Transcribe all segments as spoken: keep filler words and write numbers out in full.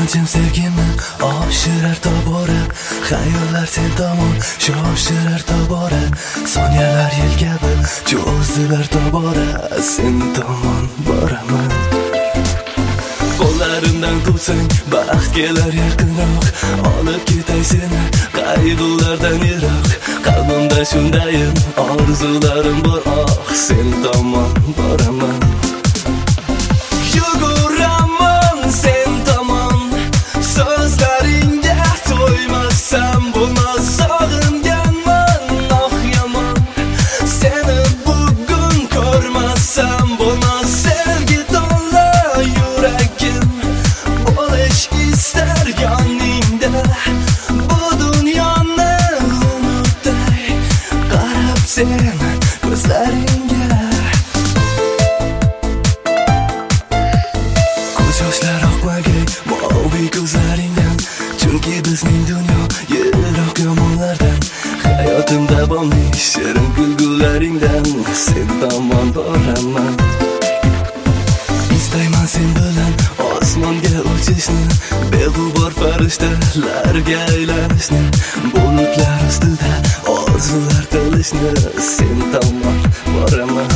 ishonchim sevgimni oshirar tobora. Xayollar sen tomon shoshirar tobora. Soniyalar yel kabi cho'zilar tobora. Sen tomon boraman. Qo'llarimdan tutsang baxt kelar yaqinroq. Olib ketay seni qayg'ulardan yiroq. Qalbimda shundayim orzularim bor. Oh, sen tomon boraman. Yuguraman sen tomon. So'zlaringga to'ymasam bo'lmas. Sog'inganman oh yomon. Seni bugun ko'rmasam bo'lmas. Sevgi to'la yuragim bo'lish istar yoningda. Bu dunyoni unutay qarab sen ko'zlaringga. Ko'z yoshlar oqmagay moviy ko'zlaringdan. Chunki bizning dunyo yiroq yomonlardan. Hayotim davomli shirin kulgularingdan. Sen tomon boraman. Istayman sen bilan osmonga uchishni. Beg'ubor farishtalarga aylanishni. Bulutlar ustida orzular tilishni. Sen tomon boraman.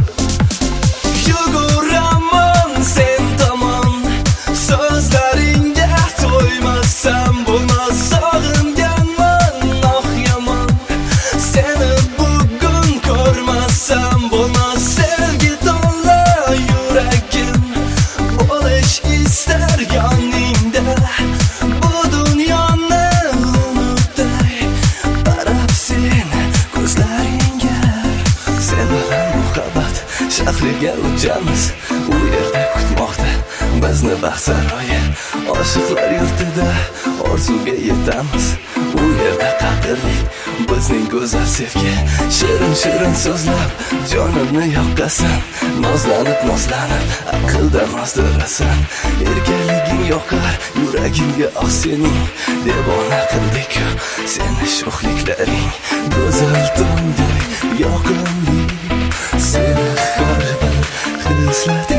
Yuguraman sen tomon. So'zlaringga to'ymasam bo'lmas. Sog'inganman oh yomon. Seni bugun ko'rmasam bo'lmas. Sevgi to'la yuragim bo'lish istar yoningda. Bu dunyoni unutay qarab sen ko'zlaringga. Sen bilan muhabbat shahriga uchamiz. U yerda kutmoqda bizni baxt saroyi. Oshiqlar yurtida orzuga yetamiz. U yerda qadrli bizning go'zal sevgi. Shirin shirin so'zlab jonimni yoqasan. Nozlanib nozlanib aqldan ozdirasan. Erkaliging yoqar yuragimga oh sening. Devona qildik-ku seni sho'xliklaring. Go'zal tongday yoqimli. Seni har bir xislat